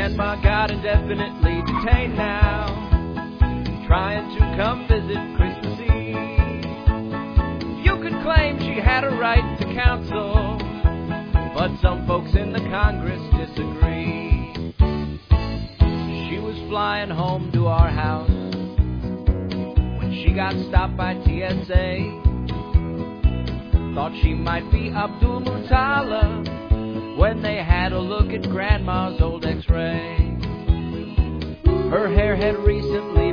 grandma got indefinitely detained now, trying to come visit Christmas Eve. You could claim she had a right to counsel, but some folks in the Congress disagree. She was flying home to our house when she got stopped by TSA. Thought she might be Abdul Muttalib when they had a look at Grandma's old X-ray. Her hair had recently